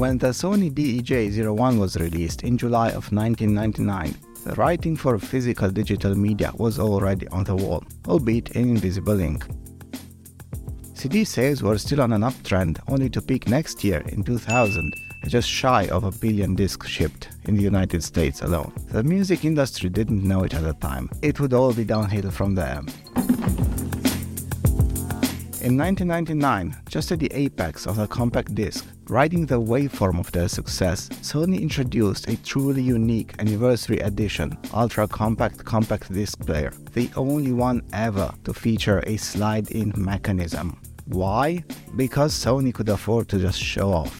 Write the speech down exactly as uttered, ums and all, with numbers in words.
When the Sony D E J zero one was released in July of nineteen ninety-nine, the writing for physical digital media was already on the wall, albeit in invisible ink. C D sales were still on an uptrend, only to peak next year in two thousand, just shy of a billion discs shipped in the United States alone. The music industry didn't know it at the time. It would all be downhill from there. In nineteen ninety-nine, just at the apex of the compact disc, riding the waveform of their success, Sony introduced a truly unique anniversary edition ultra-compact compact disc player, the only one ever to feature a slide-in mechanism. Why? Because Sony could afford to just show off.